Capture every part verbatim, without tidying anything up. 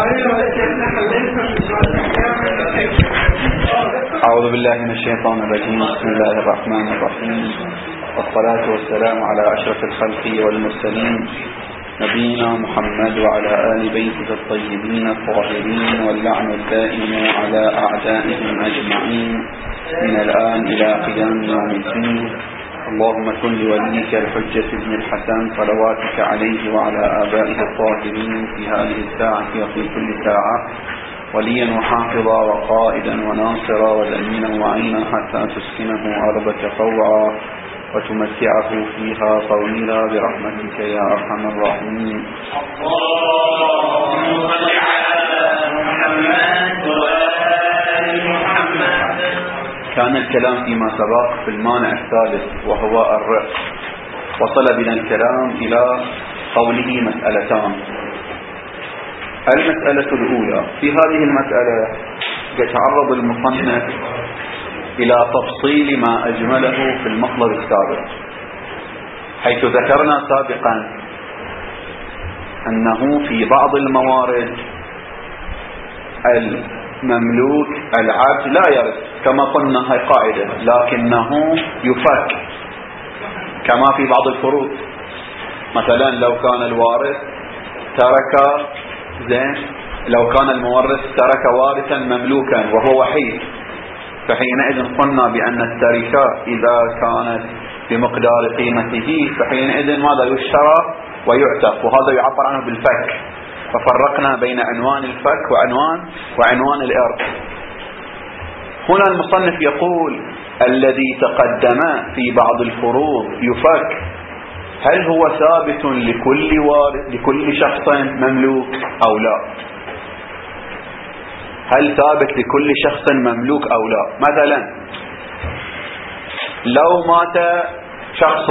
أعوذ بالله من الشيطان الرجيم. بسم الله الرحمن الرحيم، والصلاة والسلام على أشرف الخلق والمرسلين نبينا محمد وعلى آل بيته الطيبين الطاهرين، واللعن الدائم على أعدائهم أجمعين من الآن إلى قيام يوم الدين. اللهم كن لوليك الحجة ابن الحسن صلواتك عليه وعلى آبائه الطاهرين في هذه الساعة وفي كل ساعة وليا وحافظا وقائدا وناصرا وزمينا وعينا حتى تسكنه أرضك طوعا وتمتعه فيها طويلا برحمتك يا أرحم الراحمين. اللهم صل على محمد وآل محمد. كان الكلام فيما سبق في المانع الثالث وهو الرق، وصل بنا الكلام إلى قوله مسألتان. المسألة الأولى، في هذه المسألة يتعرض المصنف إلى تفصيل ما أجمله في المطلب السابق، حيث ذكرنا سابقا أنه في بعض الموارد المملوك العبد لا يرث كما قلنا، هي قاعدة، لكنه يفك كما في بعض الفروض. مثلا لو كان الوارث ترك زين لو كان المورث ترك وارثا مملوكا وهو وحيد، فحينئذ قلنا بأن التركة إذا كانت بمقدار قيمته فحينئذ ماذا يشترى ويعتق، وهذا يعبر عنه بالفك. ففرقنا بين عنوان الفك وعنوان وعنوان الإرث. هنا المصنف يقول الذي تقدم في بعض الفروض يفك، هل هو ثابت لكل وارث لكل شخص مملوك أو لا؟ هل ثابت لكل شخص مملوك أو لا؟ مثلا لو مات شخص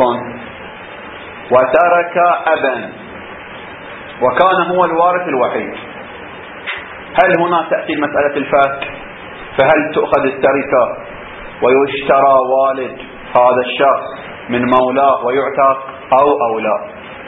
وترك أبا وكان هو الوارث الوحيد، هل هنا تأتي مسألة الفك؟ فهل تؤخذ التركة ويشترى والد هذا الشخص من مولاه ويعتق أو أو لا؟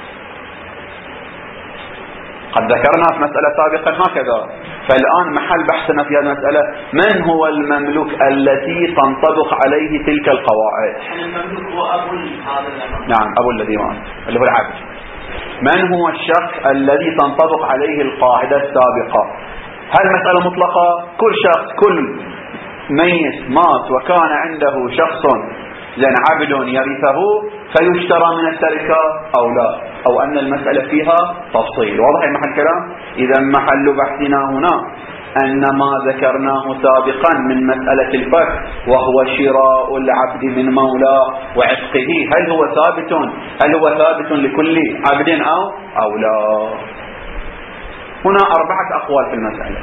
قد ذكرنا في مسألة سابقا هكذا. فالآن محل بحثنا في هذه المسألة من هو المملوك التي تنطبق عليه تلك القواعد. المملوك هو أبو هذا. نعم، أبو الذي مات اللي هو العبد. من هو الشخص الذي تنطبق عليه القاعدة السابقة؟ هل مسألة مطلقة؟ كل شخص كل ميت مات وكان عنده شخص زين عبد يرثه فيشترى من التركة أو لا، أو أن المسألة فيها تفصيل. واضح محل كلام؟ إذا محل بحثنا هنا أن ما ذكرناه سابقا من مسألة الفك وهو شراء العبد من مولاه وعتقه، هل هو ثابت هل هو ثابت لكل عبد أو أو لا؟ هنا أربعة أقوال في المسألة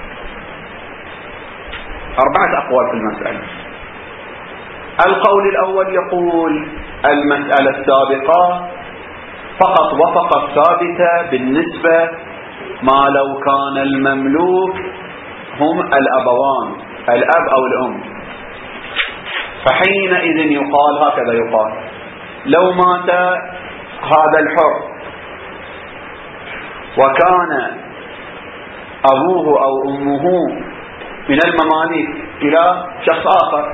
أربعة أقوال في المسألة. القول الأول يقول المسألة السابقة فقط وفقط ثابتة بالنسبة ما لو كان المملوك هم الأبوان، الأب أو الأم، فحينئذ يقال هكذا يقال لو مات هذا الحر وكان أبوه أو أمه من المماليك إلى شخص آخر،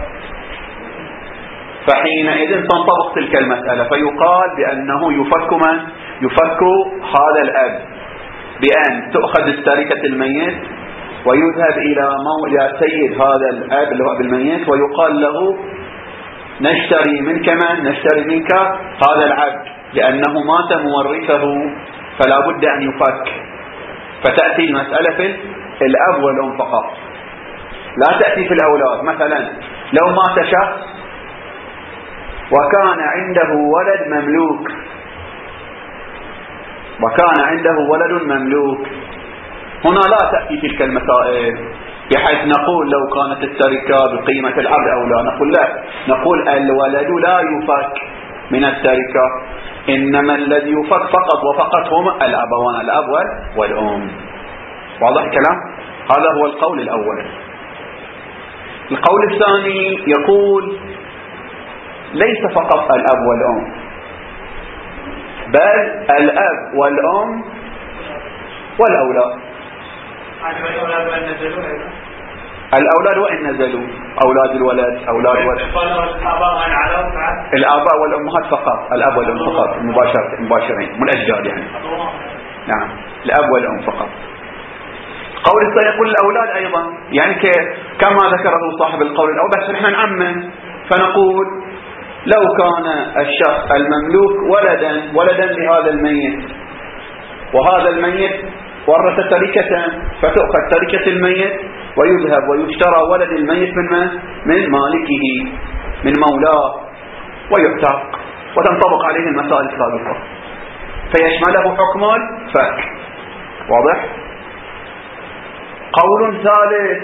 فحينئذ تنطبق تلك المسألة، فيقال بأنه يفك من يفك هذا الأب بأن تؤخذ التركة الميت ويذهب إلى مولى سيد هذا الأب اللي هو بالميت ويقال له نشتري منك من نشتري منك هذا العبد لأنه مات مورثه فلا بد أن يفك. فتأتي المسألة في الأب والأم فقط، لا تأتي في الأولاد. مثلا لو مات شخص وكان عنده ولد مملوك وكان عنده ولد مملوك هنا لا تأتي تلك المسائل بحيث نقول لو كانت التركة بقيمة العبد أو لا، نقول لا، نقول الولد لا يفك من التركة، إنما الذي يفك فقط وفقط هم الأبوان، الأب والأم. واضح الكلام؟ هذا هو القول الأول. القول الثاني يقول ليس فقط الأب والأم، بل الأب والأم والأولاد. الأولاد وإن نزلوا، أولاد الولد، أولاد الولد، الآباء والأمهات فقط، الأب والأم فقط مباشرة مباشرين، من الأجداد يعني. نعم، الأب والأم فقط. قول الثاني يقول الأولاد أيضا، يعني كما ذكره صاحب القول الأول، بس نحن نعمم فنقول لو كان الشخص المملوك ولدا ولدا لهذا الميت، وهذا الميت ورث تركة، فتؤخذ تركة الميت ويذهب ويشترى ولد الميت من من؟ من مالكه، من مولاه، ويعتق، وتنطبق عليه المسائل السابقة، فيشمله حكم الفك. واضح؟ قول ثالث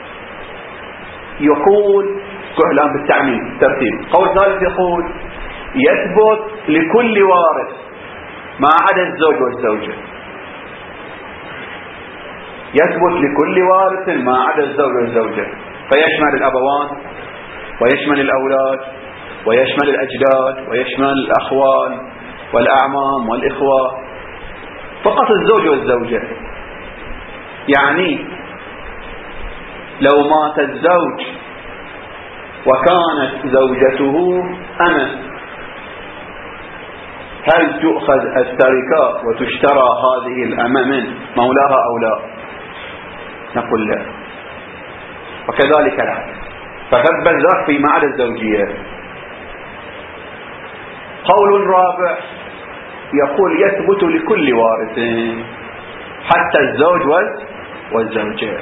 يقول الآن بالتعميم ترتيب. قول ثالث يقول يثبت لكل وارث ما عدا الزوج والزوجة، يثبت لكل وارث ما عدا الزوج والزوجة، فيشمل الأبوان ويشمل الأولاد ويشمل الأجداد ويشمل الأخوال والأعمام والإخوة، فقط الزوج والزوجة. يعني لو مات الزوج وكانت زوجته أمة، هل تؤخذ التركة وتشترى هذه الأمة من مولاها أو لا؟ نقول لا، وكذلك العكس، فثبت ذاك في معاد الزوجية. قول رابع يقول يثبت لكل وارث حتى الزوج والزوجة.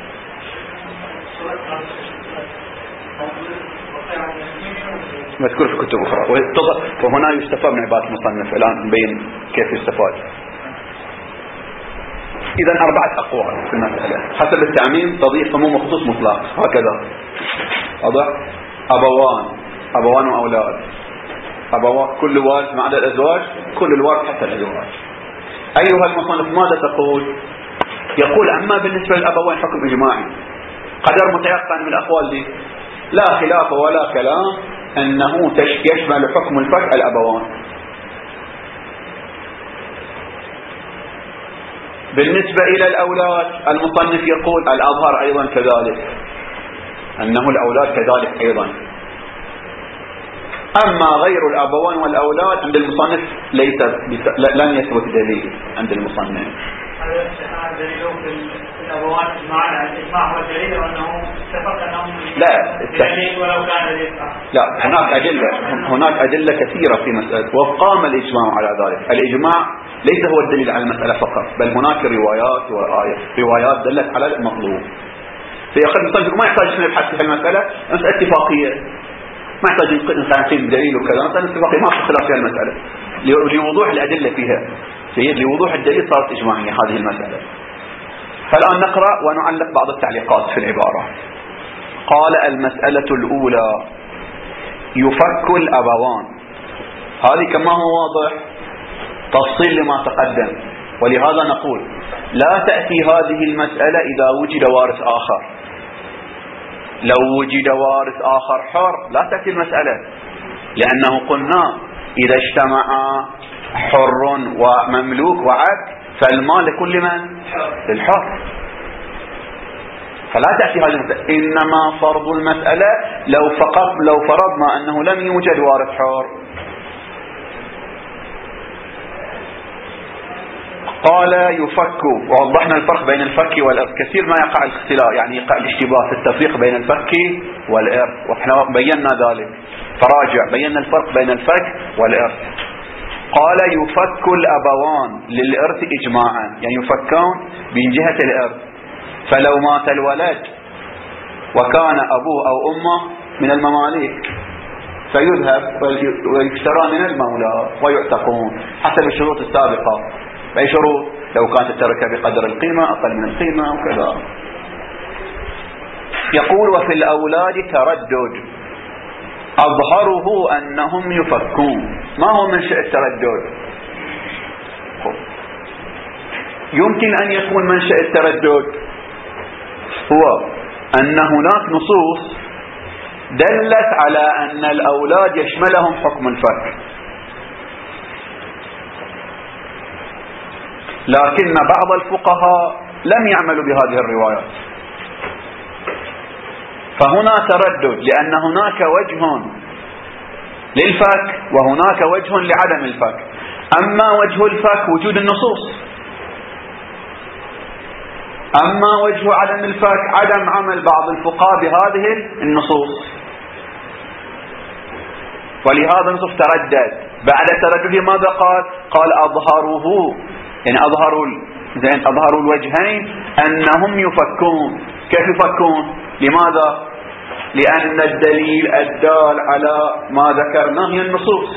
مذكور في كتب أخرى، وهنا يستفاد من عبارة المصنف. الآن نبين كيف يستفاد. إذا أربعة أقوال في المسألة حسب التعميم، تضيف عموم وخصوص مطلق، هكذا. واضح؟ أبوان، أبوان وأولاد، أبوان كل وارث ما عدا الأزواج، كل الوارث حتى الأزواج. أيها المصنف ماذا تقول؟ يقول أما بالنسبة للأبوين حكم إجماعي قدر متيقن من الأقوال دي، لا خلاف ولا كلام أنه يشمل حكم الفك الأبوان. بالنسبة إلى الأولاد المصنف يقول الأظهر أيضا كذلك، أنه الأولاد كذلك أيضا. أما غير الأبوان والأولاد عند المصنف ليس لن يثبت دليل عند المصنف. هذا دليل في الأبوان إجماعا، الإجماع هو الدليل وأنه اتفق أنهم لا دليل ولو كان دليل. لا، هناك أدلة، هناك أدلة كثيرة في مسألة، وقام الإجماع على ذلك. الإجماع ليس هو الدليل على المسألة فقط، بل هناك روايات وآيات روايات دلت على المطلوب. فيأخذ المصنف ما يحتاج أن يبحث في المسألة، مسألة اتفاقية، ما يحتاج نقيم دليل وكذا، مثلا اتفاقية ما في خلاف في المسألة لوضوح الأدلة فيها. سيد لوضوح الدليل صارت إجماعية هذه المسألة. فالآن نقرأ ونعلق بعض التعليقات في العبارة. قال المسألة الأولى يفك الأبوان، هذه كما هو واضح تفصيل لما تقدم، ولهذا نقول لا تأتي هذه المسألة إذا وجد وارث آخر. لو وجد وارث آخر حر لا تأتي المسألة، لأنه قلنا إذا اجتمع حر ومملوك وعبد فالمال لكل من؟ للحر. فلا تأتي هذه المسألة. إنما فرض المسألة لو فقط لو فرضنا أنه لم يوجد وارث حر. قال يفك، ووضحنا الفرق بين الفك والإرث. كثير ما يقع الاختلاف، يعني يقع الاشتباه في التفريق بين الفك والإرث، وإحنا بينا ذلك. فراجع بينا الفرق بين الفك والإرث. قال يفك الأبوان للإرث إجماعا، يعني يفكون من جهة الإرث. فلو مات الولد وكان أبوه أو أمه من المماليك فيذهب ويشترى من المولى ويعتقون حسب الشروط السابقة. بأي شروط؟ لو كانت التركة بقدر القيمة، أقل من القيمة وكذا. يقول وفي الأولاد تردد أظهره أنهم يفكون. ما هو منشأ التردد؟ يمكن أن يكون منشأ التردد هو أن هناك نصوص دلت على أن الأولاد يشملهم حكم الفك، لكن بعض الفقهاء لم يعملوا بهذه الروايات. فهنا تردد، لأن هناك وجه للفك وهناك وجه لعدم الفك. أما وجه الفك وجود النصوص، أما وجه عدم الفك عدم عمل بعض الفقهاء بهذه النصوص. ولهذا النصوص تردد. بعد تردده ماذا قال؟ قال أظهروه، يعني أظهروا زين أظهروا الوجهين أنهم يفكون. كيف يفكون؟ لماذا؟ لأن الدليل الدال على ما ذكرناه هي النصوص،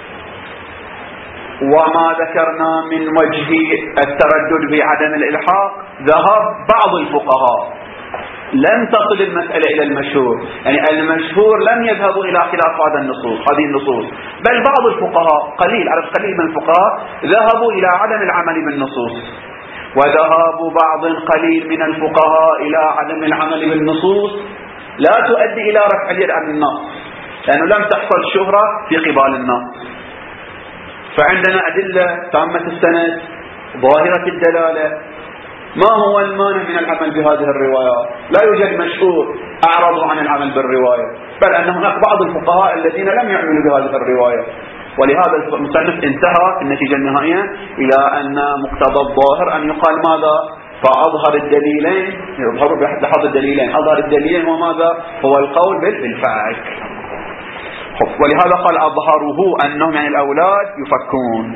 وما ذكرنا من وجه التردد بعدم الإلحاق ذهب بعض الفقهاء، لم تصل المسألة إلى المشهور، يعني المشهور لم يذهبوا إلى خلاف هذا النصوص هذه النصوص، بل بعض الفقهاء قليل عدد قليل من الفقهاء ذهبوا إلى عدم العمل بالنصوص. وذهاب بعض قليل من الفقهاء إلى عدم العمل بالنصوص لا تؤدي إلى رفع اليد عن النص، لأنه لم تحصل شهرة في قبال النص. فعندنا أدلة تامة السند ظاهرة الدلالة. ما هو المانع من العمل بهذه الروايات؟ لا يوجد مشهور أعرضوا عن العمل بالرواية، بل أن هناك بعض الفقهاء الذين لم يعملوا بهذه الرواية. ولهذا المصنف انتهى في النتيجة النهائية إلى أن مقتضى الظاهر أن يقال ماذا؟ فأظهر الدليلين، يظهر بحظ الدليلين، أظهر الدليلين وماذا؟ هو القول بالفعل. ولهذا قال أظهره أنهم يعني الأولاد يفكون.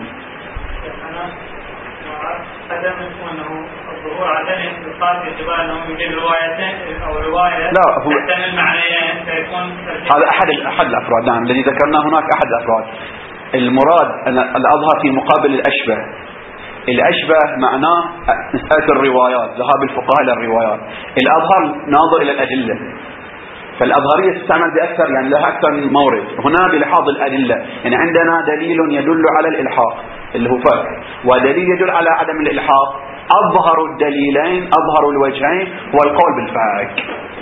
هذا أنه الظهور عدم اتصال في اعتبار أنهم يوجد روايتين أو رواية لا هو تحتمل معنيين فيكون هذا أحد أحد الأفراد. نعم الذي ذكرناه هناك أحد الأفراد. المراد الأظهر في مقابل الأشبه. الأشبه معناه مسألة الروايات، ذهاب الفقهاء إلى الروايات. الأظهر ناظر إلى الأدلة، فالأظهرية تستعمل بأكثر يعني لها أكثر من مورد. هنا بلحاظ الأدلة، يعني عندنا دليل يدل على الإلحاق اللي هو فرق، ودليل يدل على عدم الإلحاق. أظهروا الدليلين، أظهروا الوجهين، هو القول بالفك.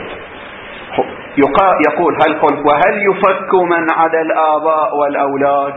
يقول هل قل وهل يفك من عدا الآباء والأولاد؟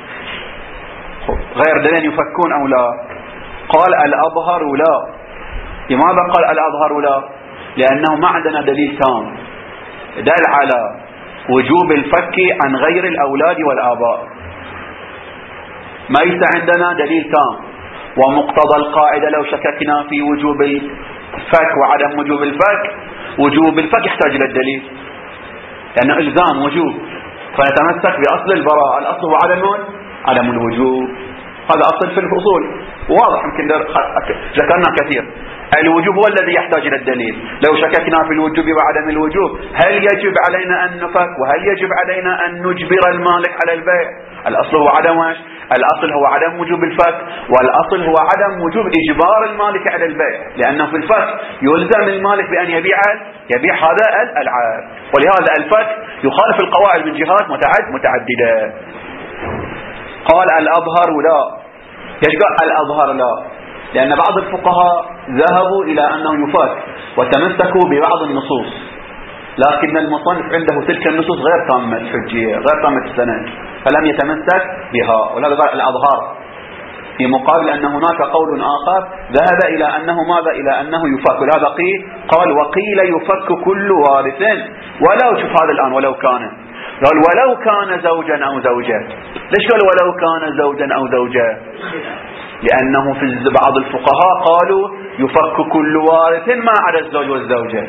غير دليل يفكون أو لا؟ قال الأظهر لا. لماذا قال الأظهر لا؟ لأنه ما عندنا دليل تام دل على وجوب الفك عن غير الأولاد والآباء، ما ليس عندنا دليل تام. ومقتضى القاعدة لو شككنا في وجوب الفك وعدم وجوب الفك، وجوب الفك يحتاج إلى الدليل لأنه إلزام وجوب، فنتمسك بأصل البراءة. الأصل هو عدم عدم الوجوب، هذا أصل في الفصول واضح، يمكن ذكرنا كثير. الوجوب هو الذي يحتاج إلى الدليل. لو شككنا في الوجوب وعدم الوجوب، هل يجب علينا أن نفك وهل يجب علينا أن نجبر المالك على البيع؟ الأصل هو عدم وش؟ الأصل هو عدم وجوب الفك، والأصل هو عدم وجوب إجبار المالك على البيع، لأنه في الفك يلزم المالك بأن يبيع يبيع هذا العبد. ولهذا الفك يخالف القواعد من جهات متعد متعددة. قال الأظهر لا. ايش قال الأظهر لا؟ لأن بعض الفقهاء ذهبوا إلى أنه يفك وتمسكوا ببعض النصوص، لكن المصنف عنده تلك النصوص غير تامة الحجية غير تامة السند، فلم يتمسك بها، ولهذا قال الأظهار. في مقابل أن هناك قول آخر ذهب إلى أنه ماذا؟ إلى أنه يفك. ولهذا قيل قال وقيل يفك كل وارث ولو، شوف هذا الآن ولو كان، قال ولو كان زوجا أو زوجة. ليش قال ولو كان زوجا أو زوجة؟ لأنه في بعض الفقهاء قالوا يفك كل وارث ما عدا الزوج والزوجة،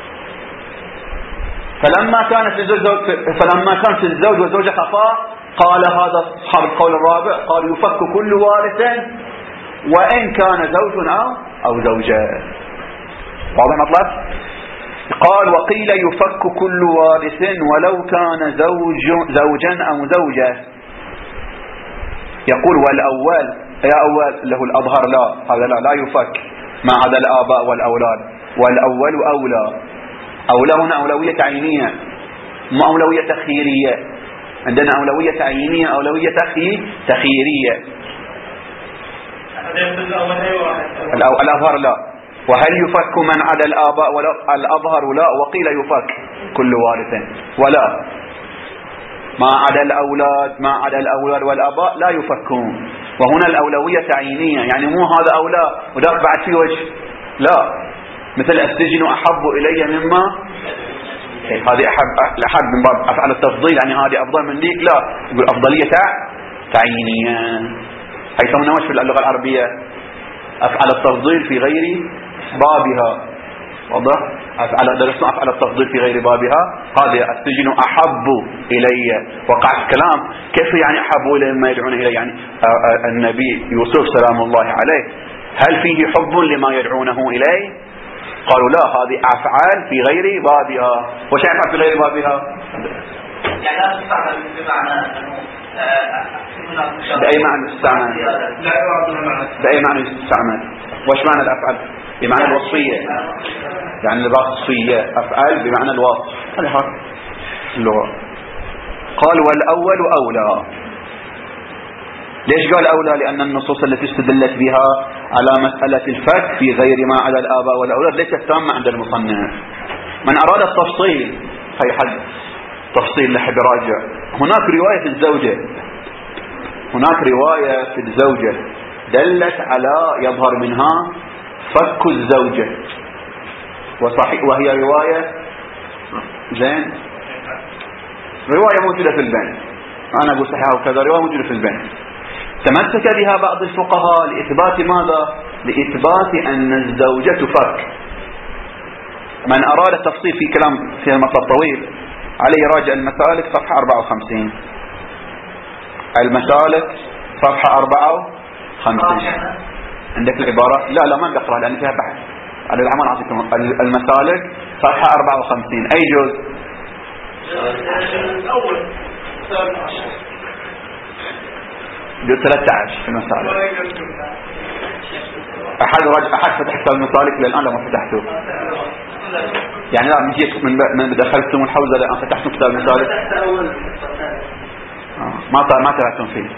فلما كان في الزوج فلما كان في الزوج والزوجة خفاء قال هذا أصحاب القول الرابع قال يفك كل وارث وإن كان زوج أو أو زوجة. واضح مطلب؟ قال وقيل يفك كل وارث ولو كان زوج زوجا أو زوجة. يقول والأول يا أول له الأظهر لا، هذا لا لا يفك ما عدا الآباء والأولاد، والأول أولى. أولى هنا أولوية عينية مو أولوية تخييرية. عندنا أولوية عينية أولوية تخييرية. الأظهر لا. وهل يفك من عدا الآباء ولا؟ الأظهر لا. وقيل يفك كل وارث ولا ما عدا الأولاد ما عدا الأولاد والآباء لا يفكون. وهنا الأولوية عينية، يعني مو هذا أولى وذاك بعد في وجه لا، مثل السجن أحب إلي مما إيه، هذه أحب أحد من باب أفعل التفضيل، يعني هذه أفضل من ذيك. لا، يقول أفضلية تعيينية، هي يسمونها وش في اللغة العربية؟ أفعل التفضيل في غير بابها. واضح؟ أفعل درسنا أفعل التفضيل في غير بابها. هذه السجن أحب إلي، وقع الكلام كيف يعني أحب إلي مما يدعون إليه؟ يعني النبي يوسف سلام الله عليه هل فيه حب لما يدعونه إليه؟ قالوا لا، هذه أفعال في غير بابها. وش أفعل في غير بابها؟ يعني لا تستعمل بمعنى بأي معنى تستعمل؟ بأي معنى تستعمل؟ وش معنى الأفعال؟ بمعنى الوصفية، يعني الوصفية، أفعال بمعنى الوصف. هذا هذا اللغة. قال والأول أولى. ليش قال أولى؟ لأن النصوص التي استدلت بها على مسألة الفك في غير ما على الآباء والأولاد ليست تامة عند المصنف. من أراد التفصيل هي حد تفصيل لحد راجع. هناك رواية في الزوجة، هناك رواية في الزوجة دلت على يظهر منها فك الزوجة، وصحيح وهي رواية زين، رواية موجودة في البين. أنا أقول صحيحة وكذا، رواية موجودة في البين. تمسك بها بعض الفقهاء لإثبات ماذا؟ لإثبات أن الزوجة تفك. من أراد التفصيل في كلام في المطلب طويل عليه راجع المسالك صفحة أربعة وخمسين. المسالك صفحة أربعة وخمسين عندك العبارة. لا لا ما بقرأ لأن فيها بحث على العمل. أعطيكم المسالك صفحة أربعة وخمسين. أي جزء؟ الأول جزء ثلاثة عشر في المسالك. أحد رجع أحد فتح كتاب المسالك للآن لما فتحته؟ يعني لا من جيت من من دخلتم الحوزة لأن فتحتم كتاب المسالك آه. ما ما تابعتم فيه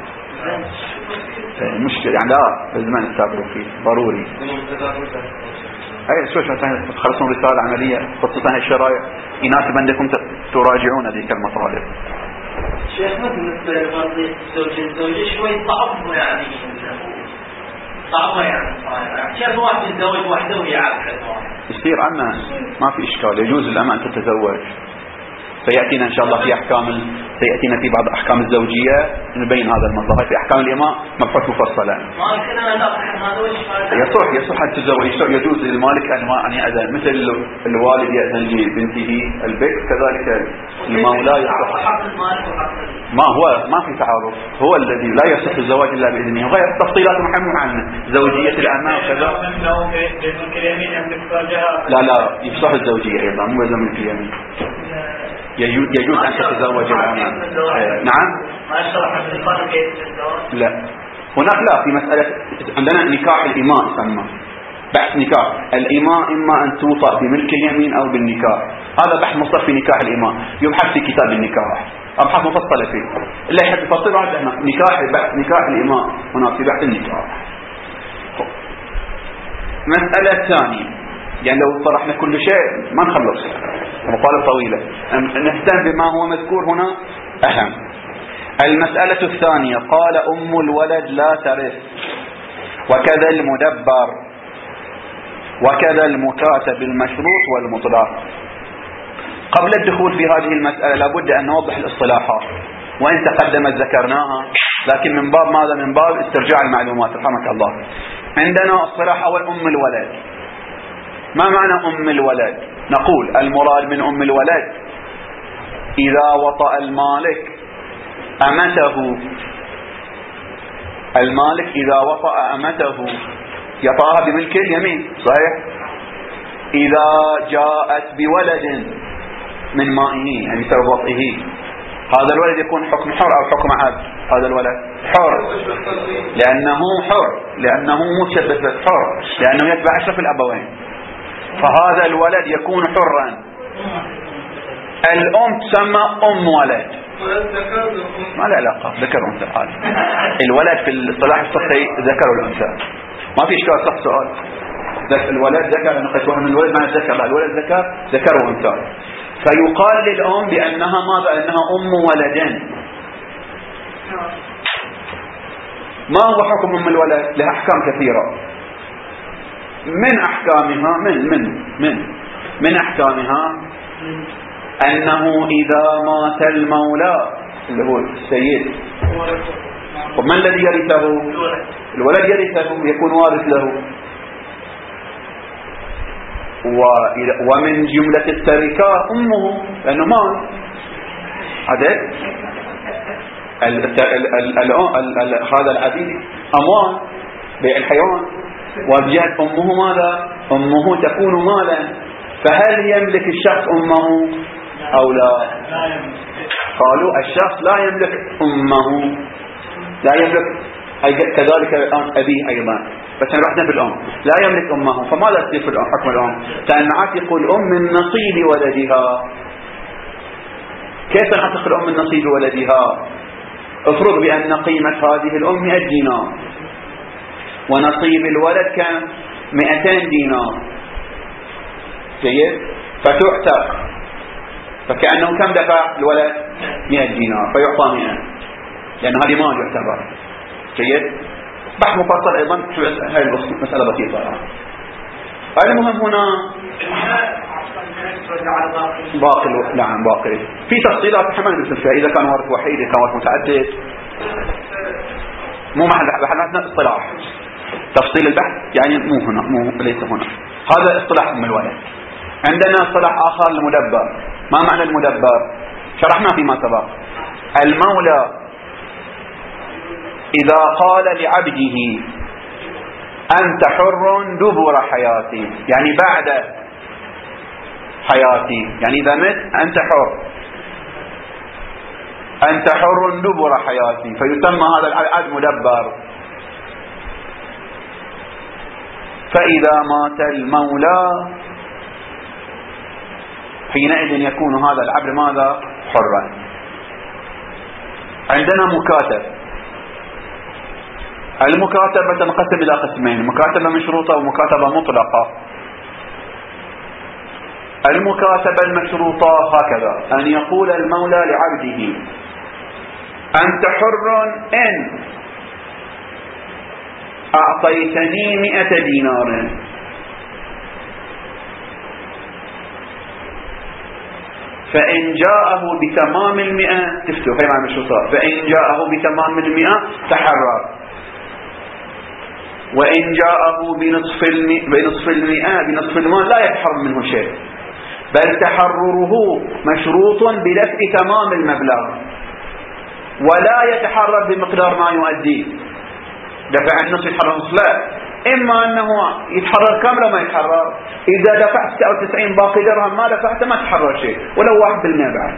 مشكلة يعني. لا لازم تتابعوا فيه ضروري. أي شو شو تخلصون رسالة عملية خصوصا الشرايع يناسب أنكم تراجعون ذيك المطالب. شيخ بالنسبة لقضية الزوجة الزوجة شوي صعب يعني صعبة يعني كيف واحد يتزوج وحده وهي عبد يصير عنا ما في إشكال، يجوز الأمة أن تتزوج. سيأتينا إن شاء الله في أحكام سيأتينا في بعض أحكام الزوجية نبين هذا المطلب. في أحكام الإماء مبحوث مفصلا. ما كنا نلاحظ هذا وش يصح يصح أن تتزوج. يجوز للمالك أن يأذن مثل الوالد يأذن لبنته البكر كذلك المولى يصح. حق المالك وحق ما هو ما في تعارض، هو الذي لا يصح الزواج إلا بإذنه. وغير التفصيلات محمد عنه زوجية الأمة وكذا. لا لا يصح الزوجية أيضا مو لازم ملك اليمين. يجوز أن تتزوج الأمة. نعم. ما يشرح في الفرق بين الزواج. لا هناك لا في مسألة عندنا نكاح الإماء يسمى بحث نكاح الإماء، إما أن توطأ بملك اليمين أو بالنكاح. هذا بحث مصدر في نكاح الإماء يبحث في كتاب النكاح، أبحث مفصلة فيه. اللي يحب يفصل عندنا نكاح بحث نكاح الإماء هناك في بحث النكاح. مسألة ثانية يعني لو طرحنا كل شيء ما نخلص مقالة طويلة، نهتم بما هو مذكور هنا أهم. المسألة الثانية قال أم الولد لا ترث وكذا المدبر وكذا المكاتب المشروط والمطلق. قبل الدخول في هذه المسألة لابد أن نوضح الاصطلاحات، وإن تقدمت ذكرناها لكن من باب ماذا؟ من باب استرجاع المعلومات رحمك الله. عندنا اصطلاح أول أم الولد. ما معنى أم الولد؟ نقول المراد من أم الولد إذا وطأ المالك أمته، المالك إذا وطأ أمته يطأها بملك اليمين صحيح؟ إذا جاءت بولد من مائه يعني سبب وطئه هذا الولد يكون حكم حر أو حكم عبد؟ هذا الولد حر لأنه حر لأنه مشبث حر لأنه يتبع أشرف الأبوين، فهذا الولد يكون حرا. الأم تسمى أم ولد ما له علاقة ذكر وأنثى. الولد في الاصطلاح الصحي ذكر والأنثى ما في إشكال. صح سؤال الولد ذكر أنا قلت من الولد ما ذكر، لا الولد ذكر ذكر وأنثى. فيقال للأم بأنها ماذا؟ أنها أم ولدين. ما هو حكم أم الولد؟ لها أحكام كثيرة. من أحكامها من من من من أحكامها أنه إذا مات المولى اللي هو السيد، ومن الذي يرثه؟ الولد يرثه، يكون وارث له. ومن جملة التركة أمه، لأنه مال هذا هذا العبيد أموال بيع الحيوان، وبجهة أمه ماذا؟ أمه تكون مالا. فهل يملك الشخص أمه أو لا؟ قالوا الشخص لا يملك أمه، لا يملك كذلك الآن أبيه أيضا، بس رحنا في الأم لا يملك أمه. فماذا تصير في الأم حكم الأم؟ تنعتق الأم من نصيب ولدها. كيف تنعتق الأم من نصيب ولدها؟ افرض بأن قيمة هذه الأم مئة دينار ونصيب الولد كان مئتين دينار، جيد؟ فتعتق، فكأنه كم دفع الولد؟ مئة دينار، فيعطى مئة، لأن هذه مال يعتبر. جيد؟ بحث مفصل أيضا، هاي المسألة بسيطة. المهم هنا باقي الو... نعم باقي في تفصيلات حمل مثل فيها، إذا كان وارث وحيد، إذا كان وارث متعدد، مو محل بحثنا اصطلاح. تفصيل البحث يعني مو هنا، مو ليس هنا. هذا اصطلاح أم الولد. عندنا اصطلاح آخر المدبر. ما معنى المدبر؟ شرحنا فيما سبق. المولى إذا قال لعبده أنت حر دبر حياتي، يعني بعد حياتي، يعني إذا مت أنت حر، أنت حر دبر حياتي، فيسمى هذا العبد مدبر. فإذا مات المولى حينئذ يكون هذا العبد ماذا؟ حرا. عندنا مكاتب. المكاتبة تنقسم إلى قسمين، مكاتبة مشروطة ومكاتبة مطلقة. المكاتبة المشروطة هكذا: أن يقول المولى لعبده أنت حر إن أعطيتني مئة دينار، فإن جاءه بتمام المئة تفتو هي معنى مشروطة، فإن جاءه بتمام المئة تحرر، وإن جاءه بنصف المئة بنصف المئة بنصف المال لا يتحرر منه شيء، بل تحرره مشروط بدفع تمام المبلغ، ولا يتحرر بمقدار ما يؤدي. دفع النصف يتحرر نصف لا، إما أنه يتحرر كامل وما يتحرر. إذا دفعت تسعة وتسعين باقي درهم ما دفعت ما تحرر شيء ولو واحد بالمئة بعد.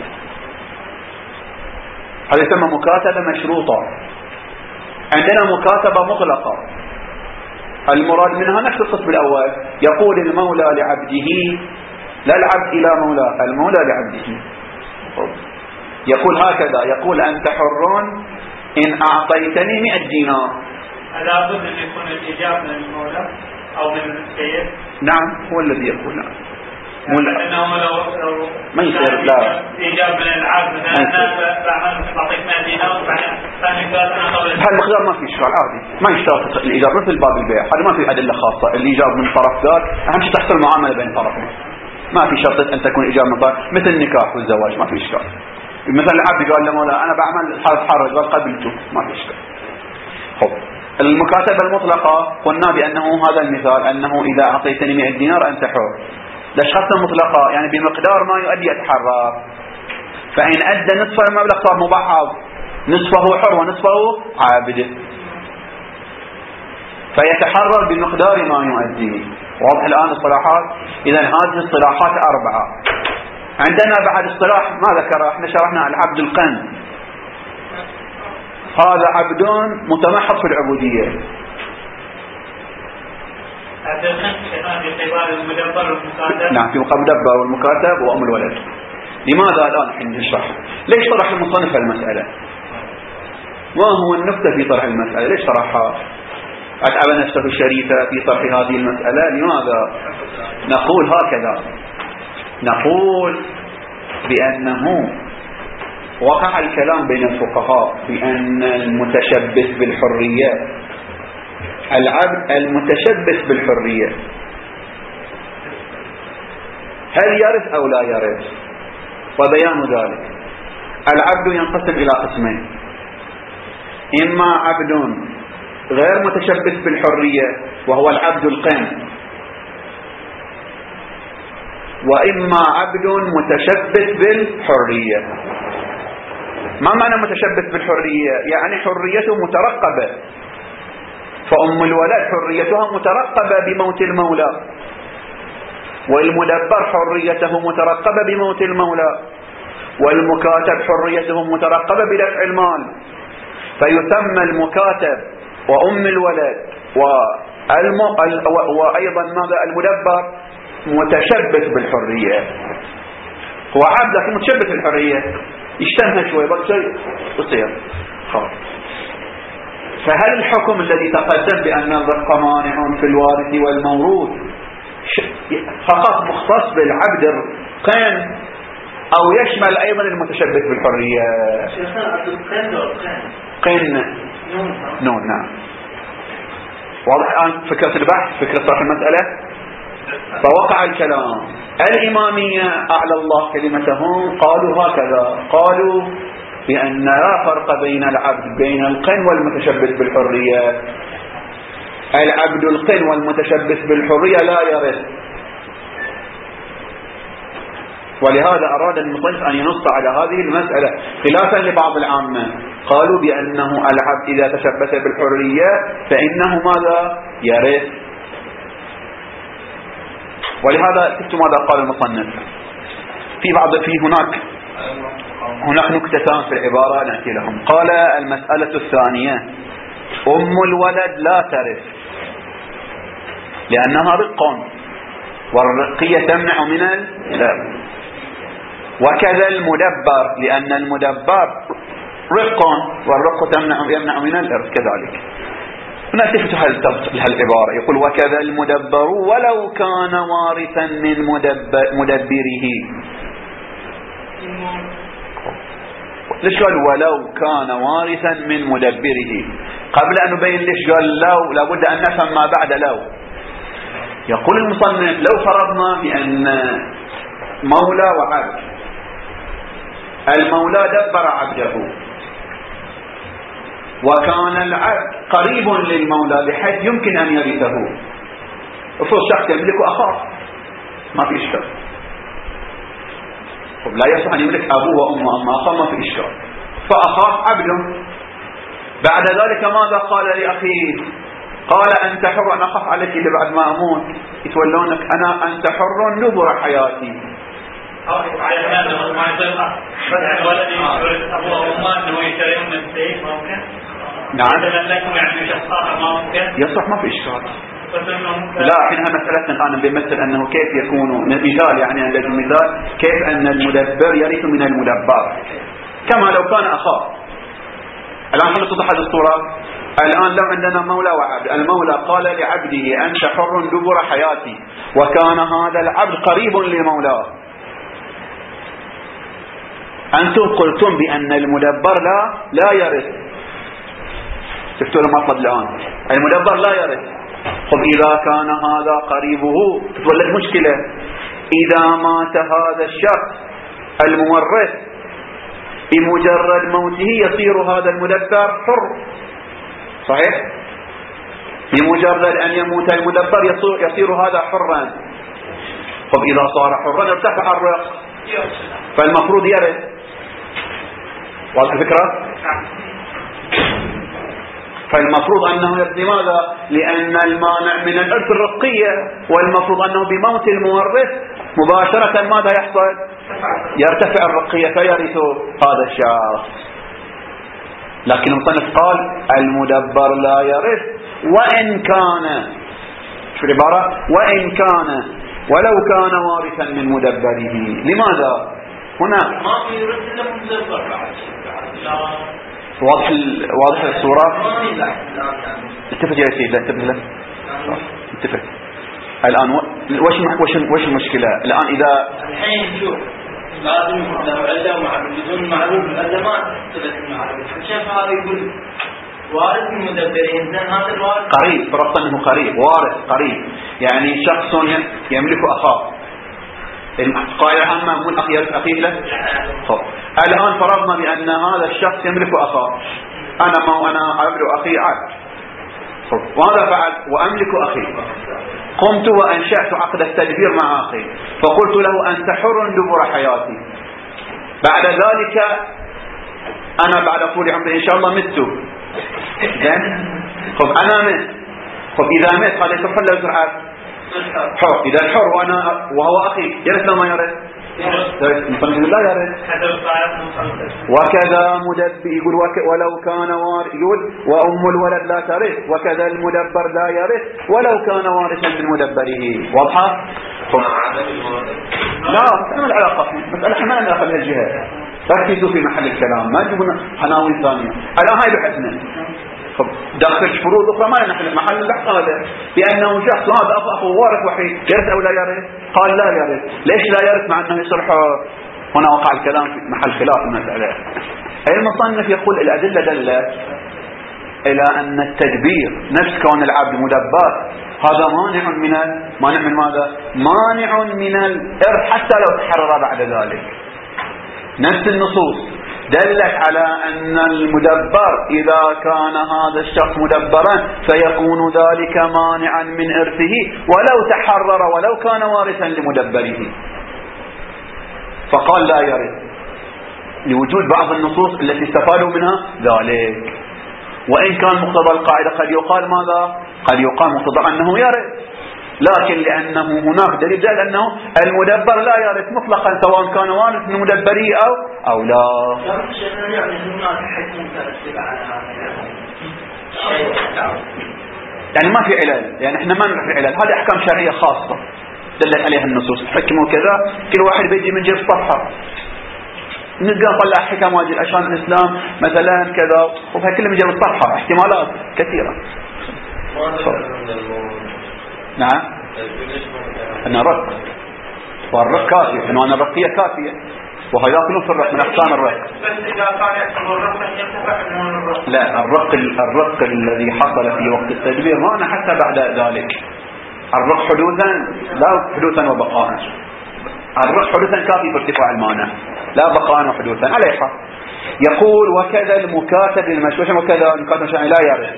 هذا يسمى مكاتبة مشروطة. عندنا مكاتبة مطلقة، المراد منها نفس القسم الأول، يقول المولى لعبده، لا العبد إلى مولاه، المولى لعبده، يقول هكذا، يقول أنت حر إن أعطيتني مئة دينار. لا بد أن يكون الإجابة من المولى أو من السيد. نعم هو الذي يقول. نعم لأنه لو لو ما يصير لا إجابة من العبد مثلا بعمل بعطيك مئة دينار وبعدين ثاني قال أنا قبل هالمقدار ما في إشكال عادي، ما يشترط الإيجاب مثل باب البيع، هذا ما في أدلة خاصة. الإيجاب من طرف ذاك أهم شيء تحصل معاملة بين طرفين، ما في شرط أن تكون إجابة من طرف، مثل النكاح والزواج ما في إشكال. مثلا العبد قال لمولا أنا بعمل حرج حرج قال قبلته ما في إشكال. خب المكاتبة المطلقة قلنا بأنه هذا المثال، أنه إذا أعطيتني مئة دينار أنت حر. ليش خاصة مطلقة؟ يعني بمقدار ما يؤدي يتحرر، فإن أدى نصف المبلغ صار مبعض، نصفه حر ونصفه عابد، فيتحرر بمقدار ما يؤدي. واضح الآن الاصطلاحات؟ إذا هذه الاصطلاحات أربعة. عندنا بعد اصطلاح ما ذكره، احنا شرحنا العبد القن، هذا عبد متمحض في العبودية. عبد القن في قبال المدبر والمكاتب. نعم في مقابل المدبر والمكاتب وأم الولد. لماذا الآن الحين نشرح؟ ليش طرح المصنف المسألة؟ ما هو النكتة في طرح المسألة؟ ليش طرحها؟ أتعب نفسه الشريفة في طرح هذه المسألة. لماذا؟ نقول هكذا، نقول بأنه وقع الكلام بين الفقهاء بأن المتشبث بالحرية العبد المتشبث بالحرية هل يرث أو لا يرث؟ وبيان ذلك العبد ينقسم إلى قسمين: إما عبد غير متشبث بالحرية وهو العبد القن، وإما عبد متشبث بالحرية. ما معنى متشبث بالحرية؟ يعني حريته مترقبة، فأم الولد حريتها مترقبة بموت المولى، والمدبر حريته مترقبة بموت المولى، والمكاتب حريته مترقبة بدفع المال. فيسمى المكاتب وأم الولد والم... وأيضا ماذا المدبر متشبث بالحرية. هو عبد لكن متشبث بالحرية، يشتمها شوي بس شيء يصير خلاص. فهل الحكم الذي تقدم بأن الرق مانع في الوارث والموروث فقط مختص بالعبد القن أو يشمل أيضا المتشبث بالحرية؟ قن نون. نعم واضح الآن فكرة البحث، فكرة طرح المسألة. فوقع الكلام. الإمامية أعلى الله كلمتهم قالوا هكذا، قالوا بأن لا فرق بين العبد بين القن والمتشبث بالحرية. العبد القن والمتشبث بالحرية لا يرث، ولهذا أراد المصنف أن ينص على هذه المسألة خلافا لبعض العامة، قالوا بأنه العبد إذا تشبث بالحرية فإنه ماذا يرث. ولهذا شفتوا ماذا قال المصنف في بعض في هناك هناك نكتتان في العبارة نأتي لهم. قال: المسألة الثانية: أم الولد لا ترث لأنها رق، والرقية تمنع من الأب. وكذا المدبر لأن المدبر رق، والرق تمنع يمنع من الإرث كذلك. هنا تفتح العبارة يقول: وكذا المدبر ولو كان وارثا من مدبره. ليش قال ولو كان وارثا من مدبره؟ قبل أن نبين ليش قال لو لابد أن نفهم ما بعد لو. يقول المصنف: لو فرضنا بأن مولى وعبد، المولى دبر عبده وكان العبد قريب للمولى بحيث يمكن أن يرثه. افرض شخص يملك أخاه ما في إشكال، لا يصح أن يملك أبوه وأمه أما أخاه ما في إشكال، فأخاه عبده. بعد ذلك ماذا قال لأخيه؟ قال: أنت حر، أنا أخاف عليك إذا بعد ما أموت يتولونك أنا، أنت حر نبر حياتي. نعم يصح ما في إشكال. لا حينها مسألة الآن بيمثل أنه كيف يكون مثال، يعني عندك مثال كيف أن المدبر يرث من المدبر كما لو كان أخاه. الآن خلص توضح هذه الصورة. الآن لو عندنا مولى وعبد، المولى قال لعبده: أنت حر دبر حياتي، وكان هذا العبد قريب لمولاه. أنتم قلتم بأن المدبر لا لا يرث. شفتوا المطلب الآن، المدبر لا يرث. طب إذا كان هذا قريبه تتولد مشكلة. إذا مات هذا الشخص المورث بمجرد موته يصير هذا المدبر حر، صحيح؟ بمجرد أن يموت المدبر يصير, يصير هذا حرا. طب إذا صار حرا ارتفع الرق، فالمفروض يرث. واضح الفكرة؟ فالمفروض أنه يرث. لماذا؟ لأن المانع من الإرث الرقية، والمفروض أنه بموت المورث مباشرة ماذا يحصل؟ يرتفع الرقية فيرث هذا الشخص. لكن المصنف قال: المدبر لا يرث وإن كان، شو العبارة؟ وإن كان ولو كان وارثا من مدبره. لماذا؟ هنا ما في يرث إلا مدبر. واضح واضح الصورة. اتفق يا سيدي، لا اتفق له اتفق. الآن وش وش وش المشكلة الآن؟ إذا الحين شوف لازم لو عله معلوم بدون معلوم الأدمات ثلاث معلوم. شاف هذا يقول وارث من مدبرين، هذا الوارث قريب، فرضت أنه قريب، وارث قريب، يعني شخص يملك أخاه. القاعدة العامة مو الأخ يرث أخيه له. طب الآن فرضنا بأن هذا الشخص يملك أخاه، أنا ما أنا أملك أخي عبد، وهذا فعل وأملك أخي، قمت وأنشأت عقد التدبير مع أخي، فقلت له أنت حر دبر حياتي، بعد ذلك أنا بعد طول عمري إن شاء الله مت، زين؟ خب أنا مت، خب إذا مت هذا يصح له يصير حر، إذا الحر وأنا وهو أخي يرث ما يرث؟ يرث لا يرث. وكذا مدبر يقول وك ولو كان وارث، يقول وأم الولد لا ترث، وكذا المدبر لا يرث ولو كان وارثا من مدبره. واضحة؟ لا ما العلاقة، مسألة ما لنا في الجهة، ركزوا في محل الكلام، ما تجيبون حناوين ثانية. الآن هاي بحثنا داخل فروض أخرى ما لنا محل البحث هذا، لأنه شخص هذا أخو وارث وحيد يرث أو لا يرث؟ قال لا يرث. ليش لا يرث مع أنه يصير حر؟ هنا وقع الكلام في محل خلاف المسألة. أي المصنف يقول الأدلة دلت إلى أن التدبير نفس كون العبد مدبر هذا مانع من مانع من ماذا؟ مانع من الإرث حتى لو تحرر بعد ذلك. نفس النصوص دلت على أن المدبر إذا كان هذا الشخص مدبرا فيكون ذلك مانعا من إرثه ولو تحرر ولو كان وارثا لمدبره، فقال لا يرث لوجود بعض النصوص التي استفادوا منها ذلك. وإن كان مقتضى القاعدة قد يقال ماذا؟ قد يقال مقتضى أنه يرث، لكن لأنه هناك دليل دل أنه المدبر لا يرث مطلقا سواء كان وارث من مدبره أو أو لا. يعني ما في علل، يعني احنا ما نعرف العلل، هذه أحكام شرعية خاصة دلت عليها النصوص، حكموا كذا، كل واحد بيجي من جهة صفحة نلقى نطلع حكم واجد عشان الإسلام مثلا كذا، وهي كلها من جهة الصفحة، احتمالات كثيرة. نعم أنا رق، والرق كافية، إنه أنا الرقية كافية، وهي يأكلون في الرق من أقسام الرق. لا الرق الرق الذي حصل في وقت التدبير ما أنا حتى بعد ذلك، الرق حدوثا لا حدوثا وبقاء، الرق حدوثا كافي بارتفاع المانع لا بقاء وحدوثا عليها. يقول وكذا المكاتب المشروع، وكذا المكاتب المشروع لا يرث.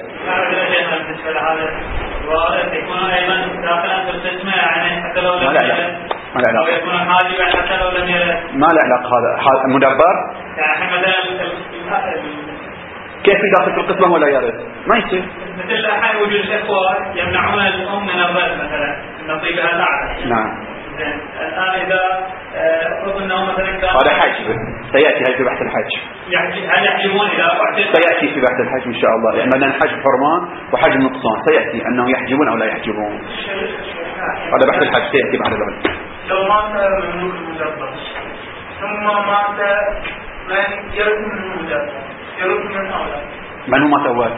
يكون أيضا داخلا في القسمة يعني حتى لو لم يرث، ما له أو يكون حاجبا حتى لو لم يرث. ما له علاقة هذا المدبر. يعني مثلا كيف يدخل في القسمة ولا يرث؟ ما يصير. مثل أحيانا وجود الإخوة يمنعون الأم من الرث مثلا نصيبها الأعلى. نعم. الآن إذا أفرض أنه مثلا هذا حجب سيأتي هذا في بحث الحج. هل يحجبون إذا أعتقد؟ سيأتي في بحث الحج إن شاء الله، لأن يعني حجب حرمان وحجب نقصان سيأتي أنه يحجبون أو لا يحجبون. هذا بحث الحج سيأتي بعد ذلك. لو مات مملوك المدبر ثم مات من يرث من المدبر يرث من أولى. من هو مات أول؟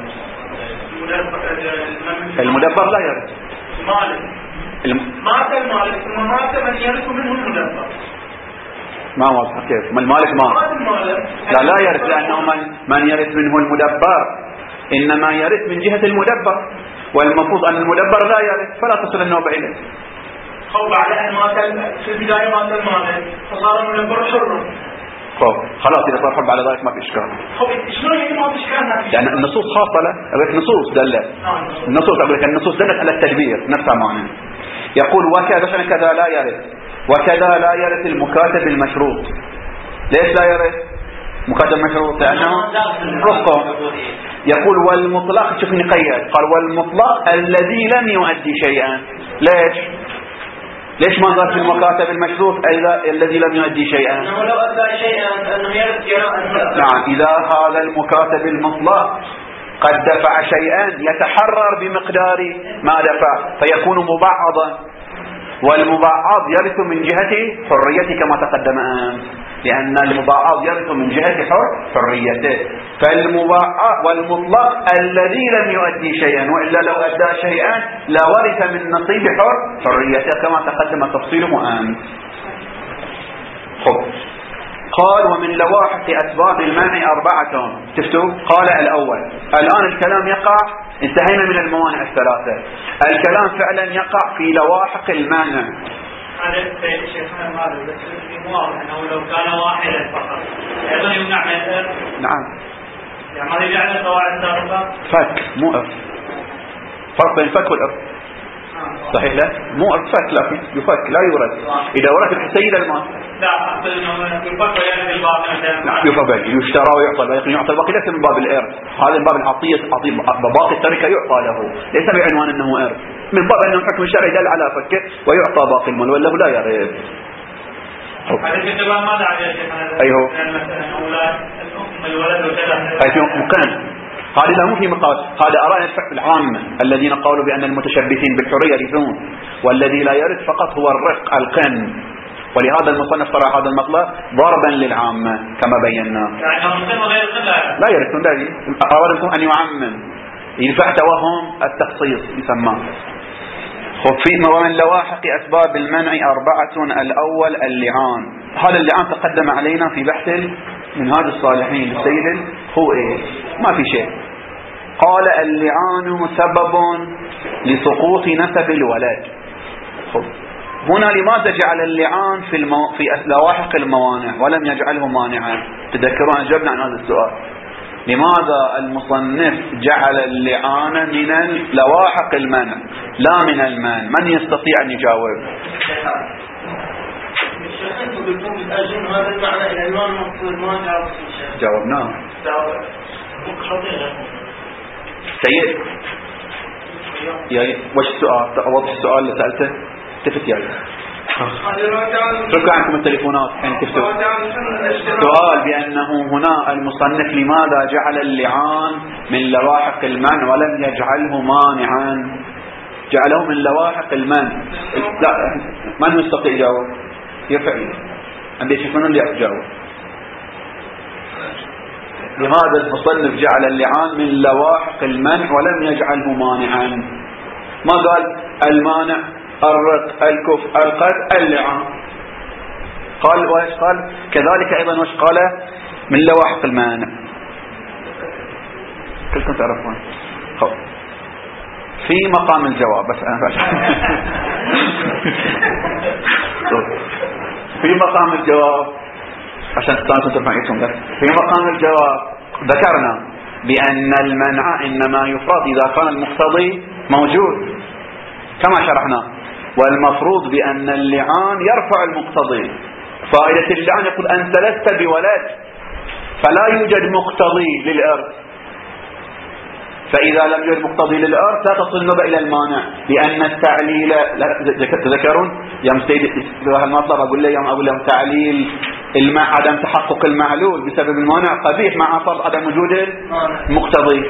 المدبر لا يرث. مالك. مات المالك ثم مات من يرث منه المدبر. ما واضح كيف؟ من المالك مات. لا لا يرث، لأنه من من يرث منه المدبر إنما يرث من جهة المدبر، والمفروض أن المدبر لا يرث فلا تصل النوبة إليه. خو بعد أن مات في البداية مات المالك فصار المدبر حر. خب خلاص إذا صار حب على ذلك ما في إشكال. خب شلون يعني ما في إشكال؟ لأن النصوص خاصة له، أقولك نصوص دلت. النصوص أقولك النصوص دلت على التدبير نفسها معنى. يقول وكذا كذا لا يرث، وكذا لا يرث المكاتب المشروط. ليش لا يرث مكاتب مشروط؟ لأنه رقم. يقول والمطلق، شوف نقيد، قال والمطلق الذي لم يؤدي شيئا. ليش ليش ما قال في المكاتب المشروط الذي لم يؤدي شيئا؟ أنه لو أدى شيئا أنه يرث. نعم، إذا هذا المكاتب المطلق قد دفع شيئا يتحرر بمقدار ما دفع فيكون مبعضا، والمبعض يرث من جهة حريته كما تقدم أمس، لأن المبعض يرث من جهة حر حريته. فالمبعض والمطلق الذي لم يؤدي شيئا، وإلا لو أدى شيئا لورث من نصيب حر حريته كما تقدم تفصيله أمس. خب قال ومن لواحق أسباب المنع أربعة. شفتوا؟ قال الأول. الآن الكلام يقع، انتهينا من الموانع الثلاثة، الكلام فعلا يقع في لواحق المانع. هذا شيخنا ماذا بس واضح انه لو كان واحدا فقط ايضا يمنع من الارث. نعم. يعني ما يجعل القواعد السابقه فك مو ارث، فرق بين الفك والارث. صحيح لا مو ارث فك، لكن يفك لا يورث. اذا ورث السيد المال لا اقصد انه يفك ويعني بالباقي مثلا يفك يشترى ويعطى، لكن يعطى الباقي ليس من باب الارث، هذا من باب العطيه، باقي التركه يعطى له، ليس بعنوان انه ارث، من باب انه الحكم الشرعي دل على فكه ويعطى باقي المال وله لا يرث. هذا كتب ماذا عليه شيخنا؟ اي هو مثلا اولاد الام الولد وكذا اي في مكان هذا لا مو في مقال، هذا آراء الفقه العامة الذين قالوا بأن المتشبثين بالحرية يرثون والذي لا يرث فقط هو الرق القن، ولهذا المصنف طرح هذا المطلب ضربا للعامة كما بينا. يعني المسلم غير القن لا يرثون، لا أردتم أن يعمم يدفع توهم التخصيص يسمى. خفيم ومن لواحق أسباب المنع أربعة. الأول اللعان، هذا اللعان تقدم علينا في بحث منهاج الصالحين السيد الخوئي، ما في شيء. قال اللعان سبب لسقوط نسب الولد. خب. هنا لماذا جعل اللعان في, المو... في لواحق الموانع ولم يجعله مانعا؟ تذكرون أجبنا عن هذا السؤال. لماذا المصنف جعل اللعان من لواحق المنع لا من المنع؟ من يستطيع أن يجاوب؟ هذا المعنى العنوان المقصود ما جاوب. جاوبناه. سيد يا وش السؤال؟ وضح السؤال اللي سألته. تفت يا شكرا عنكم التليفونات حين تفتوا. سؤال بأنه هنا المصنف لماذا جعل اللعان من لواحق المنع ولم يجعله مانعا؟ جعله من لواحق المنع. لا من يستطيع يجاوب؟ يرفع عندي يشوفون اللي يجاوب. لماذا المصنف جعل اللعان من لواحق المنع ولم يجعله مانعا؟ ما قال المانع الرق الكف القد اللعان، قال وايش قال؟ كذلك ايضا وايش قال؟ من لواحق المانع. كلكم تعرفون. في مقام الجواب بس انا في مقام الجواب عشان تستانسوا تفهمون بس. في مقام الجواب ذكرنا بأن المنع إنما يفرض إذا كان المقتضي موجود كما شرحنا، والمفروض بأن اللعان يرفع المقتضي. فائدة اللعان يقول أنت لست بولد فلا يوجد مقتضي للإرث، فإذا لم يوجد مقتضي للإرث لا تصل النبأ إلى المانع، لأن التعليل تذكرون يوم سيد المطلب أقول له يوم أقول لهم تعليل المع عدم تحقق المعلول بسبب المانع قبيح مع فرض عدم وجود المقتضي.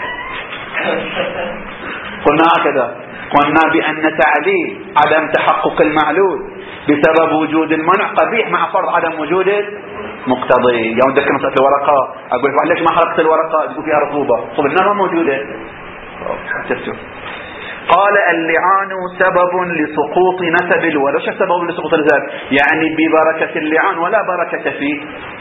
قلنا هكذا، قلنا بأن تعليل عدم تحقق المعلول بسبب وجود المانع قبيح مع فرض عدم وجود مقتضي. يوم ذكر مسألة الورقة أقول ليش ما حرقت الورقة؟ تقول فيها رطوبة، طب ما موجودة. قال اللعان سبب لسقوط نسب الولد. وش سبب لسقوط النسب؟ يعني ببركة اللعان ولا بركة فيه،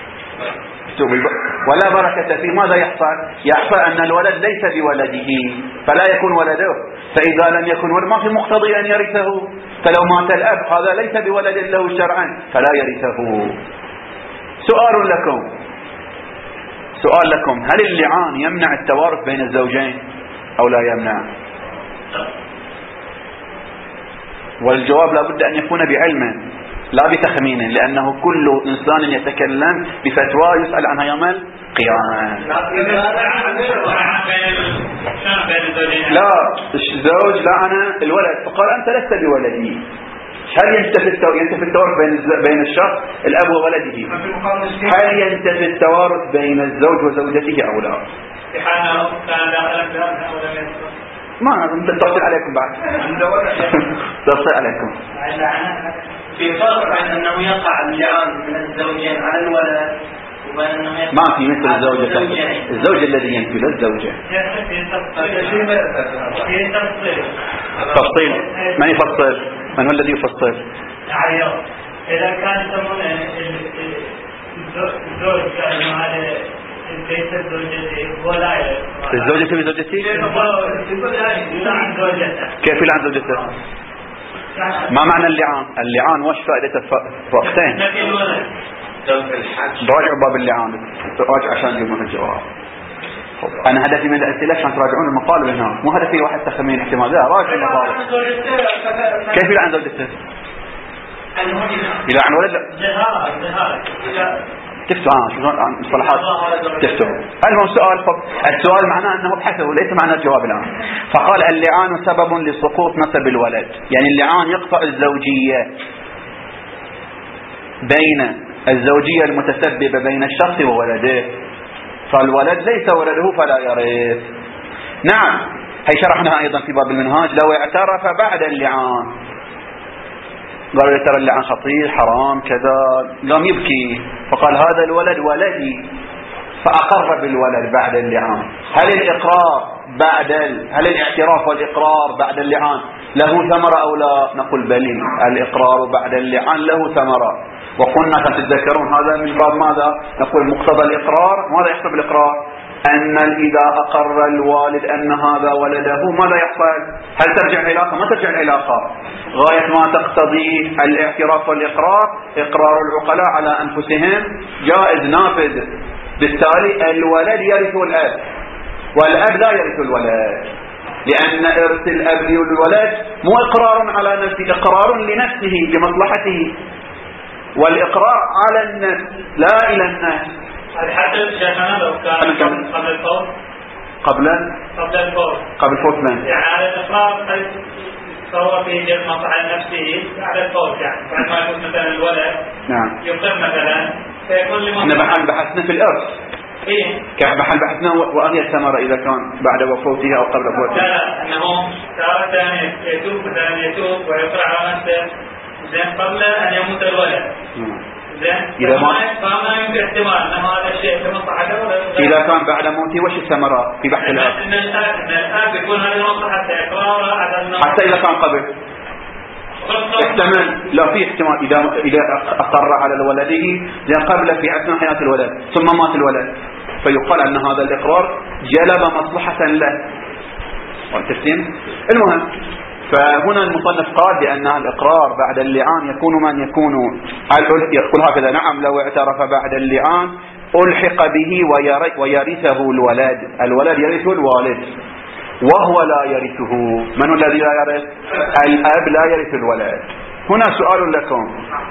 ولا بركة فيه. ماذا يحصل؟ يحصل أن الولد ليس بولده فلا يكون ولده، فإذا لم يكن ولد ما في مقتضي أن يرثه، فلو مات الأب هذا ليس بولد له شرعا فلا يرثه. سؤال لكم سؤال لكم هل اللعان يمنع التوارث بين الزوجين أو لا يمنع؟ والجواب لا بد أن يكون بعلم لا بتخمين، لأنه كل إنسان يتكلم بفتوى يسأل عنها يوم القيامة. لا الزوج لعن الولد فقال أنت لست بولدي. هل ينتفي التوارث بين بين الشخص الأب وولده؟ هل ينتفي التوارث بين الزوج وزوجته أو لا؟ ما تفصل عليكم بعد تفصل عليكم. في فرق بين أنه يقع اللعان من الزوجين على الولد وبين أنه يقع ما في مثل الزوجة الزوج الذي ينفي للزوجة. تفصيل من يفصل؟ من هو الذي يفصل؟ إذا كان يسمونه الزوج يعني هذا ليس زوجته ولا الزوجة بزوجتي؟ كيف يلعن زوجته؟ ما معنى اللعان؟ اللعان وش فائدته في وقتين؟ راجع باب اللعان، راجع عشان يجيبون الجواب. أنا هدفي من الأسئلة عشان تراجعون المقالب هنا، مو هدفي واحد تخمين احتمال، لا راجع المقالب. كيف يلعن زوجته؟ يلعن ولد لا؟ تفتوا اه شو مصطلحات تفتوا. المهم سؤال، السؤال معناه انه بحثه وليس معناه الجواب الان. فقال اللعان سبب لسقوط نسب الولد، يعني اللعان يقطع الزوجية بين الزوجية المتسببة بين الشخص وولده، فالولد ليس ولده فلا يرث. نعم هي شرحناها ايضا في باب المنهاج. لو اعترف بعد اللعان قالوا ترى اللعان خطير حرام كذا، قام يبكي فقال هذا الولد ولدي، فأقر بالولد بعد اللعان. هل الإقرار بعد ال... هل الاعتراف والإقرار بعد اللعان له ثمرة أو لا؟ نقول بلي، الإقرار بعد اللعان له ثمرة. وقلنا تتذكرون هذا من باب ماذا؟ نقول مقتضى الإقرار. ماذا يحصل بالإقرار؟ أن إذا أقر الوالد أن هذا ولده ماذا يحصل؟ هل ترجع العلاقة؟ ما ترجع العلاقة. غاية ما تقتضي الاعتراف والإقرار إقرار العقلاء على أنفسهم جائز نافذ. بالتالي الولد يرث الأب والأب لا يرث الولد، لأن إرث الأب للولد مو إقرار على نفسه، إقرار لنفسه لمصلحته، والإقرار على النفس لا إلى النفس. حتى شيخنا لو كان قبل الفوت قبل قبل الفوت قبل الفوت من يعني على الإقرار فهو في جد مصلحة نفسه على الفوت، يعني بعد ما يكون مثلا الولد نعم يقر مثلا فيكون لمصلحة. احنا بحال بحثنا في الإرث إيه كيف بحال بحثنا وأهي الثمرة إذا كان بعد وفوته أو قبل وفوته. لا لا أنه تارة يتوب مثلا يتوب ويقر على نفسه زين قبل أن يموت الولد. إذا ما فما يمكن احتمال أن هذا الشيء في مصلحته ولا إذا كان بعد موته وش الثمرة في بحث الأب؟ إن الأب إن الأب يكون هذه مصلحته إقراره على حتى إذا كان قبل احتمال لا في احتمال إذا إذا أقر على ولده لأن قبل في أثناء حياة الولد ثم مات الولد فيقال أن هذا الإقرار جلب مصلحة له. والتسليم المهم. فهنا المصنف قال بأن الإقرار بعد اللعان يكون من يكون يقول هكذا نعم لو اعترف بعد اللعان ألحق به ويرثه الولد، الولد يرث الوالد وهو لا يرثه. من هو الذي لا يرث؟ الأب لا يرث الولد. هنا سؤال لكم،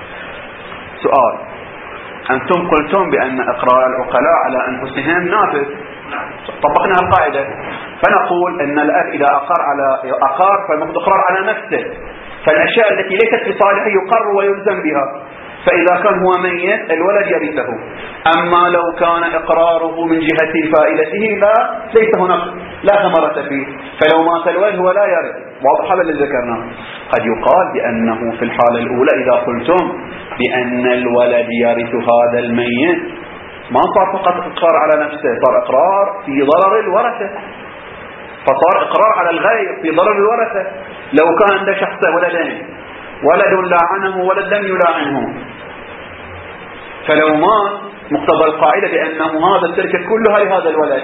سؤال، أنتم قلتم بأن إقرار العقلاء على أنفسهم نافذ، طبقنا القاعدة، فنقول أن الأب إذا أقر على أقار فالمفروض إقرار على نفسه، فالأشياء التي ليست في صالحه يقر ويلزم بها، فإذا كان هو ميت الولد يرثه. أما لو كان إقراره من جهة فائدته لا ليس هناك لا ثمرة فيه، فلو مات الولد هو لا يرث. واضح هذا اللي ذكرناه. قد يقال بأنه في الحالة الأولى إذا قلتم بأن الولد يرث هذا الميت ما صار فقط إقرار على نفسه، صار إقرار في ضرر الورثة، فصار إقرار على الغير في ضرر الورثة. لو كان عند شخص ولدين، ولد لاعنه ولد لم يلاعنه، فلو مات مقتضى القاعدة بأنه هذا التركة كلها لهذا الولد،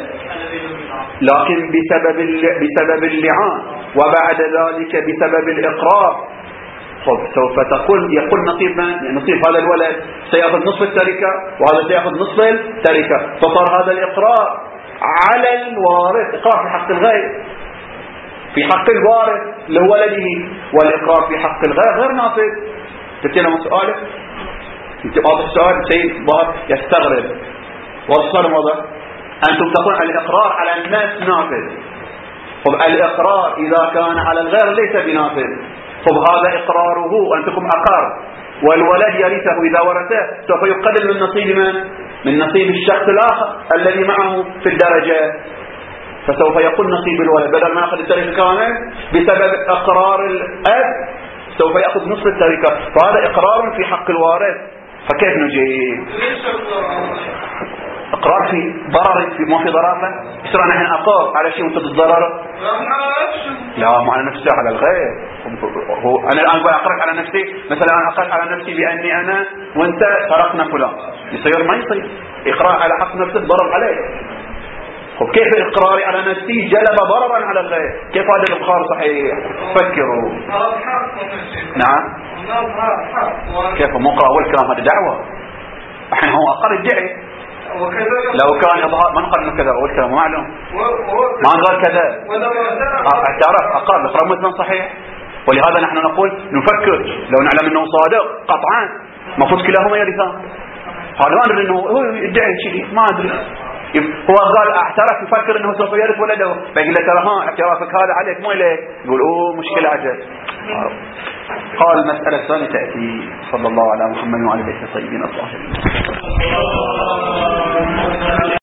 لكن بسبب بسبب اللعان وبعد ذلك بسبب الإقرار خب سوف تقول يقول نصيب من نصيب هذا الولد سيأخذ نصف التركة وهذا سيأخذ نصف التركة، فصار هذا الإقرار على الوارث إقرار في حق الغير، في حق الوارث لولده، والإقرار في حق الغير غير نافذ. تبتين من سؤالك انت واضح السؤال شيء ظاهر يستغرب وصل واضح. أنتم تقول الإقرار على الناس نافذ، خب الإقرار إذا كان على الغير ليس بنافذ، خب هذا إقراره أنتم أقر والولد يرثه، إذا ورثه سوف يقلل من نصيب من من نصيب الشخص الآخر الذي معه في الدرجة، فسوف يقول نصيب الولد بدل ما يأخذ التركة كامل بسبب إقرار الأب سوف يأخذ نصف التركة، فهذا إقرار في حق الوارث. فكيف نجيب؟ اقرار في ضرر في ما في ضرر له. يصير انا الحين اقر على شيء وانت تتضرر؟ لا مو على نفسي، على الغير. هو انا الان اقول اقرك على نفسي، مثلا انا اقر على نفسي باني انا وانت سرقنا فلان، يصير ما يصير اقرار على حق نفسك ضرر عليك. وكيف اقراري على نفسي جلب ضررا على الغير؟ كيف هذا الابخار صحيح؟ فكروا. نعم كيف مقرأ اول كلام هذا دعوه، الحين هو اقر الدعي. لو كان اظهار ما نقول انه كذا اول كلام معلوم، ما نقول كذا اعترف اقر اقرار مثلا صحيح. ولهذا نحن نقول نفكر لو نعلم انه صادق قطعا المفروض كلاهما يرثان. هذا ما ندري انه هو يدعي شيء ما ادري، هو قال اعترف يفكر انه سوف يرث ولده، بيقول له ترى ها اعترافك هذا عليك مو لك، يقول اوه مشكله عجل. قال المساله الثانيه تاتي. صلى الله على محمد وعلى اله الطيبين الطاهرين.